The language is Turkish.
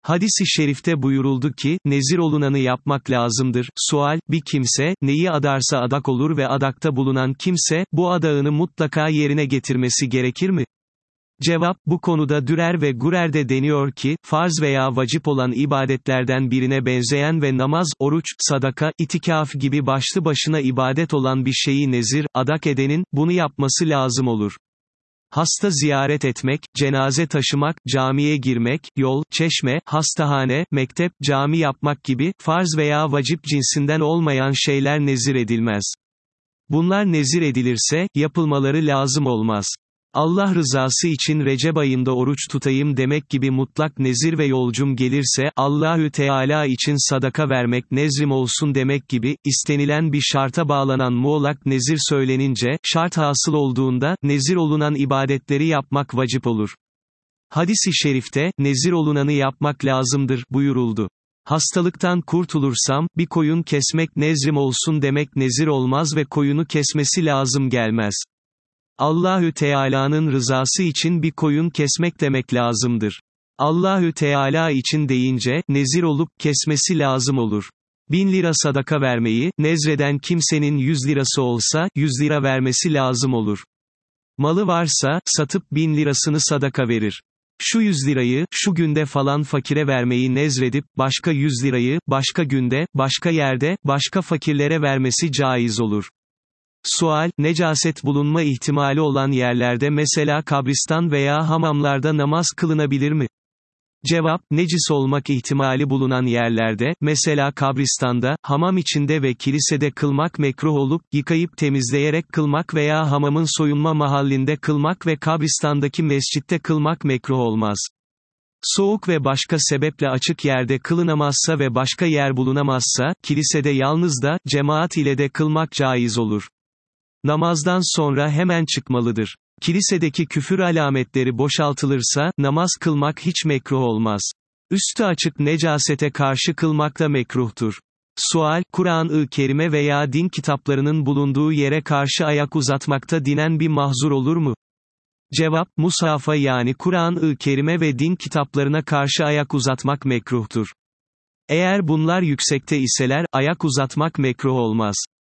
Hadis-i şerifte buyuruldu ki, nezir olunanı yapmak lazımdır. Sual, bir kimse, neyi adarsa adak olur ve adakta bulunan kimse, bu adağını mutlaka yerine getirmesi gerekir mi? Cevap, bu konuda Dürer ve Gurer'de deniyor ki, farz veya vacip olan ibadetlerden birine benzeyen ve namaz, oruç, sadaka, itikaf gibi başlı başına ibadet olan bir şeyi nezir, adak edenin, bunu yapması lazım olur. Hasta ziyaret etmek, cenaze taşımak, camiye girmek, yol, çeşme, hastahane, mektep, cami yapmak gibi, farz veya vacip cinsinden olmayan şeyler nezir edilmez. Bunlar nezir edilirse, yapılmaları lazım olmaz. Allah rızası için Recep ayında oruç tutayım demek gibi mutlak nezir ve yolcum gelirse, Allahü Teala için sadaka vermek nezrim olsun demek gibi, istenilen bir şarta bağlanan muğlak nezir söylenince, şart hasıl olduğunda, nezir olunan ibadetleri yapmak vacip olur. Hadis-i şerifte, nezir olunanı yapmak lazımdır, buyuruldu. Hastalıktan kurtulursam, bir koyun kesmek nezrim olsun demek nezir olmaz ve koyunu kesmesi lazım gelmez. Allahü Teala'nın rızası için bir koyun kesmek demek lazımdır. Allahü Teala için deyince, nezir olup, kesmesi lazım olur. 1000 lira sadaka vermeyi, nezreden kimsenin 100 lirası olsa, 100 lira vermesi lazım olur. Malı varsa, satıp 1000 lirasını sadaka verir. Şu 100 lirayı, şu günde falan fakire vermeyi nezredip, başka 100 lirayı, başka günde, başka yerde, başka fakirlere vermesi caiz olur. Sual, necaset bulunma ihtimali olan yerlerde mesela kabristan veya hamamlarda namaz kılınabilir mi? Cevap, necis olmak ihtimali bulunan yerlerde, mesela kabristanda, hamam içinde ve kilisede kılmak mekruh olup, yıkayıp temizleyerek kılmak veya hamamın soyunma mahallinde kılmak ve kabristandaki mescitte kılmak mekruh olmaz. Soğuk ve başka sebeple açık yerde kılınamazsa ve başka yer bulunamazsa, kilisede yalnız da, cemaat ile de kılmak caiz olur. Namazdan sonra hemen çıkmalıdır. Kilisedeki küfür alametleri boşaltılırsa, namaz kılmak hiç mekruh olmaz. Üstü açık necasete karşı kılmak da mekruhtur. Sual, Kur'an-ı Kerime veya din kitaplarının bulunduğu yere karşı ayak uzatmakta dinen bir mahzur olur mu? Cevap, Musaf'a yani Kur'an-ı Kerime ve din kitaplarına karşı ayak uzatmak mekruhtur. Eğer bunlar yüksekte iseler, ayak uzatmak mekruh olmaz.